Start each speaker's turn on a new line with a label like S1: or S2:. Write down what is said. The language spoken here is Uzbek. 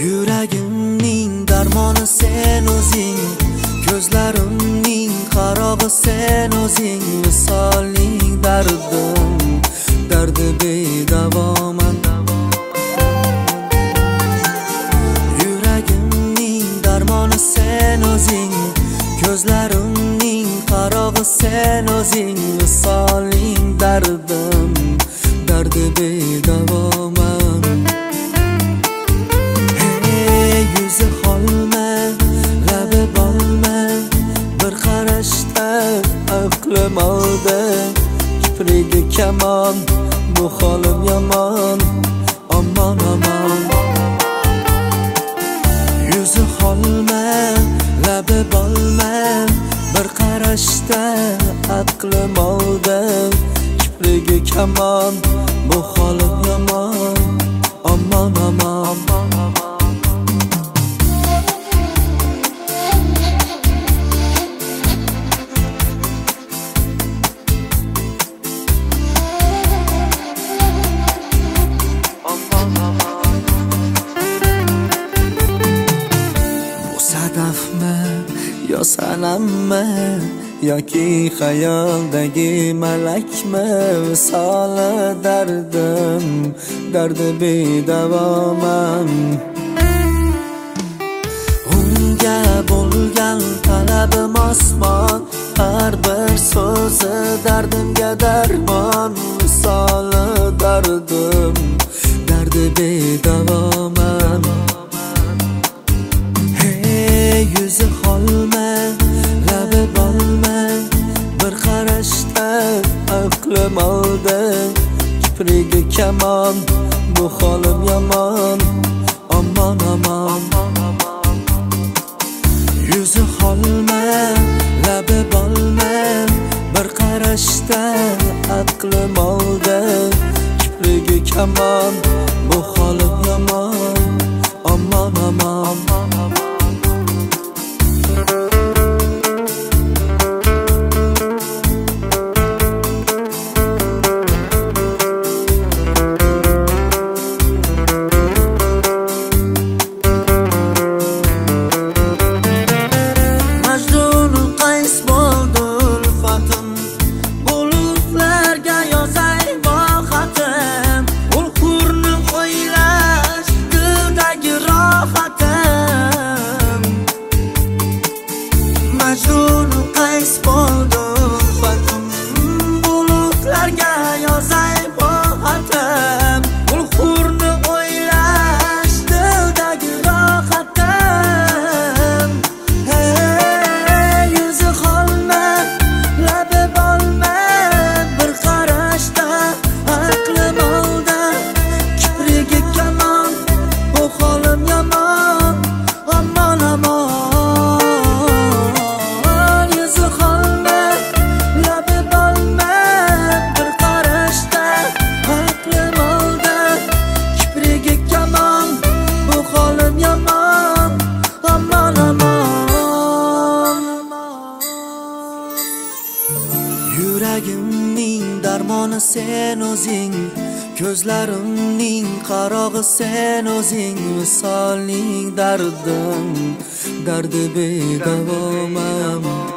S1: Yuragimning darmoni sen o'zing, ko'zlarimning qarog'i sen o'zing, visoling dardim, dardi bedavoman. Yuragimning darmoni sen o'zing, ko'zlarimning qarog'i sen o'zing, visoling dardim, dardi bedavoman. Yuzi holma, labi bolma, bir qarashda aqlim oldi, kiprigi kamon, bu holim yomon, aman aman. Yuzi holma, labi bolma, bir qarashda aqlim oldi, kiprigi kamon, bu holim yomon, aman aman. Sadafmi yo sanammi yoki xayoldagi malakmi, visoli dardim, dardi bedavoman. Unga bo'lgan talabim osmon, har bir so'zi dardimga darmon, visoli dardim, dardi bedavoman. Yuzi holma, labi bolma, bir qarashda aqlim oldi, kiprigi kamon, bu holim yomon, aman aman. Yuzi holma, labi bolma, bir qarashda aqlim oldi, kiprigi kamon, bu holim yomon, aman aman. Yuragimning darmoni sen o'zing, ko'zlarimning qarog'i sen o'zing, visoling dardim, dardi bedavoman.